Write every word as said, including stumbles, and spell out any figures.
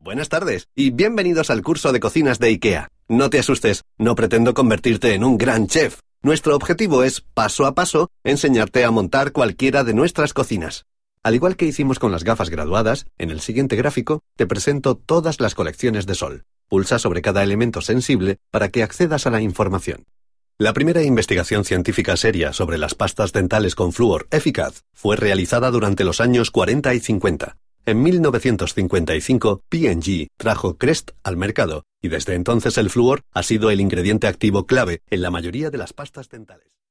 Buenas tardes y bienvenidos al curso de cocinas de IKEA. No te asustes, no pretendo convertirte en un gran chef. Nuestro objetivo es, paso a paso, enseñarte a montar cualquiera de nuestras cocinas. Al igual que hicimos con las gafas graduadas, en el siguiente gráfico te presento todas las colecciones de sol. Pulsa sobre cada elemento sensible para que accedas a la información. La primera investigación científica seria sobre las pastas dentales con flúor eficaz fue realizada durante los años cuarenta y cincuenta. En mil novecientos cincuenta y cinco, P and G trajo Crest al mercado y desde entonces el flúor ha sido el ingrediente activo clave en la mayoría de las pastas dentales.